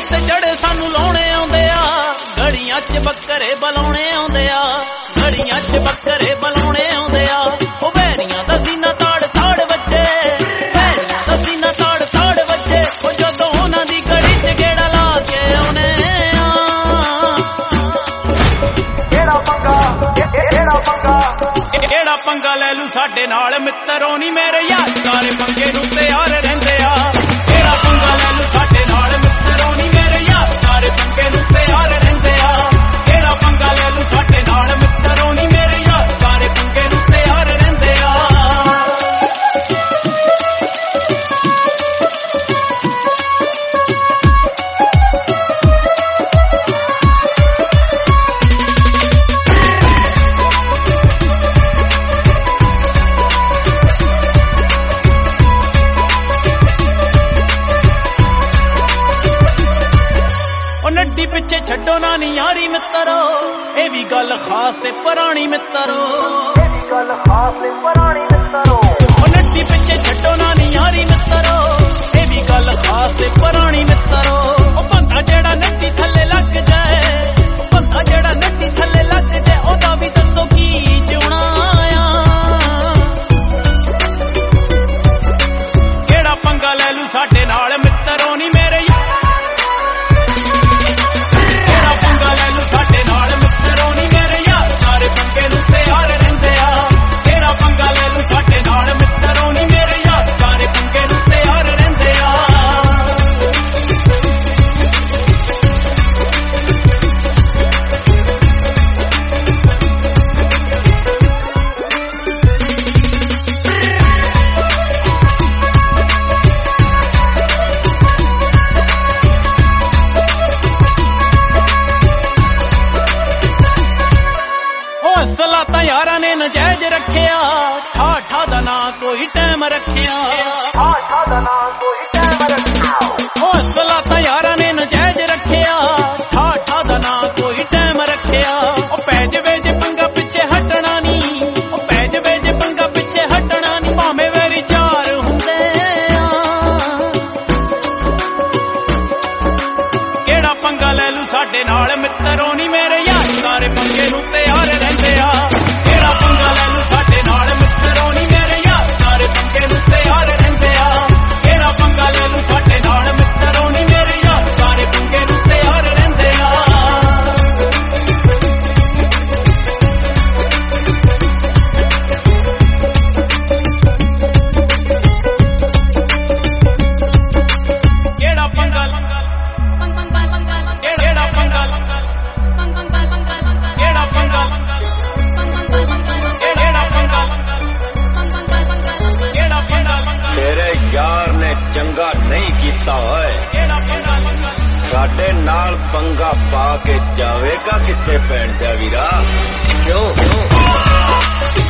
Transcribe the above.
ਤੇ ਚੜੇ ਸਾਨੂੰ ਲਾਉਣੇ ਆਉਂਦੇ ਆ ਗਲੀਆਂ 'ਚ ਬੱਕਰੇ ਬੁਲਾਉਣੇ ਆਉਂਦੇ ਆ ਗਲੀਆਂ 'ਚ ਬੱਕਰੇ ਬੁਲਾਉਣੇ ਆਉਂਦੇ ਆ ਉਹ ਵੈਰੀਆਂ ਦਾ ਸੀਨਾ ਤਾੜ ਤਾੜ ਵੱਜੇ ਵੈਰੀਆਂ ਦਾ ਸੀਨਾ ਤਾੜ ਤਾੜ ਵੱਜੇ ਉਹ ਜਦੋਂ ਉਹਨਾਂ ਦੀ ਗਲੀ 'ਚ ਗੇੜਾ ਲਾ ਕੇ ਆਉਣੇ ਆ ਕਿਹੜਾ ਪੰਗਾ ਲੈ ਲੂ ਸਾਡੇ ਨਾਲ ਮਿੱਤਰੋਂ ਨੀ ਮੇਰੇ ਯਾਰ ਸਾਰੇ ਪੰਗੇ ਨੂੰ ਤਿਆਰ ਰਹਿੰਦੇ ਆ ਕਿਹੜਾ ਪੰਗਾ ਲੈ ਲੂ ਸਾਡੇ ਨਾਲ ਮਿੱਤਰੋਂ ਨੀ ਮੇਰੇ ਯਾਰ ਸਾਰੇ ਪੰਗੇ ਨੂੰ ਤਿਆਰ ਰਹਿੰਦੇ ਆ ਕਿਹੜਾ ਪੰਗਾ ਲੈ ਲੂ ਸਾਡੇ ਨਾਲ ਮਿੱਤਰੋਂ ਨੀ ਮੇਰੇ ਯਾਰ ਸਾਰੇ ਪੰਗੇ ਨੂੰ ਤਿਆਰ ਰਹਿੰਦੇ ਆ ਨੱਡੀ ਪਿੱਛੇ ਛੱਡੋ ਨਾ ਨੀ ਯਾਰੀ ਮਿੱਤਰੋ ਇਹ ਵੀ ਗੱਲ ਖਾਸ ਤੇ ਪੁਰਾਣੀ ਮਿੱਤਰੋ ਉਹ ਨੱਡੀ ਪਿੱਛੇ ਛੱਡੋ ਨਾ ਨੀ ਯਾਰੀ ਮਿੱਤਰੋ ਇਹ ਵੀ ਗੱਲ ਖਾਸ ਤੇ ਪੁਰਾਣੀ ਮਿੱਤਰੋ ਉਹ ਬੰਦਾ ਜਿਹੜਾ ਨੱਡੀ ਥੱਲੇ ਲੱਗ ਜਾਏ ਬੰਦਾ ਜਿਹੜਾ ਨੱਡੀ ਥੱਲੇ ਲੱਗ ਜਾਏ ਉਹਦਾ ਵੀ ਦੱਸੋ ਕੀ ਜਿਉਣਾ ਆ ਕਿਹੜਾ ਪੰਗਾ ਲੈ ਲੂ ਸਾਡੇ ਨਾਲ ਮਿੱਤਰੋ ਨੀ ਮੇਰੇ ਸਾਡੇ ਨਾਲ ਮਿੱਤਰੋਂ ਨੀ ਮੇਰੇ ਯਾਰ ਸਾਰੇ ਪੰਗੇ ਨੂੰ ਤਿਆਰ ਰਹਿੰਦੇ ਆ ਕਿਹੜਾ ਪੰਗਾ ਲੈ ਲੂ ਸਾਡੇ ਨਾਲ ਮਿੱਤਰੋਂ ਨੀ ਮੇਰੇ ਯਾਰ ਸਾਰੇ ਪੰਗੇ ਨੂੰ ਤਿਆਰ ਰਹਿੰਦੇ ਆ ਹੌਸਲਾ ਤਾਂ ਯਾਰਾਂ ਨੇ ਨਜਾਇਜ਼ ਰੱਖਿਆ ਠਾਠਾ ਦਾ ਨਾਂ ਕੋਈ ਟਾਈਮ ਰੱਖਿਆ ਹੌਸਲਾ ਤਾਂ ਯਾਰਾਂ ਨੇ ਨਜਾਇਜ਼ ਰੱਖਿਆ ਠਾਠਾ ਦਾ ਨਾਂ ਕੋਈ ਟਾਈਮ ਰੱਖਿਆ ਉਹ ਪੈ ਜਵੇ ਜੇ ਪੰਗਾ ਪਿੱਛੇ ਹਟਣਾ ਨੀ ਉਹ ਪੈ ਜਵੇ ਜੇ ਪੰਗਾ ਪਿੱਛੇ ਹਟਣਾ ਨੀ ਭਾਵੇਂ ਵੈਰੀ ਚਾਰ ਹੁੰਦੇ ਆ ਕਿਹੜਾ ਪੰਗਾ ਲੈ ਲੂ ਸਾਡੇ ਨਾਲ ਮਿੱਤਰੋਂ ਨੀ ਮੇਰੇ ਯਾਰ ਸਾਰੇ ਪੰਗੇ ਨੂੰ ਤਿਆਰ ਰਹਿੰਦੇ ਆ ਕਿਹੜਾ ਪੰਗਾ ਲੈ ਲੂ ਸਾਡੇ ਨਾਲ ਮਿੱਤਰੋਂ ਨੀ ਮੇਰੇ ਯਾਰ ਸਾਰੇ ਪੰਗੇ ਨੂੰ ਤਿਆਰ ਰਹਿੰਦੇ ਆ ਕਿਹੜਾ ਪੰਗਾ ਲੈ ਲੂ ਸਾਡੇ ਨਾਲ ਮਿੱਤਰੋਂ ਨੀ ਮੇਰੇ ਯਾਰ ਸਾਰੇ ਪੰਗੇ ਨੂੰ ਤਿਆਰ ਰਹਿੰਦੇ ਆ ਕਿਹੜਾ ਪੰਗਾ ਕਿਹੜਾ ਪੰਗਾ ਕਿਹੜਾ ਪੰਗਾ ਤੇਰੇ ਯਾਰ ਨੇ ਚੰਗਾ ਨਹੀਂ ਕੀਤਾ ਓਏ ਸਾਡੇ ਨਾਲ ਪੰਗਾ ਪਾ ਕੇ ਜਾਵੇਗਾ ਕਿੱਥੇ ਪੈਣ ਦਿਆ ਵੀਰਾ ਕਿਉਂ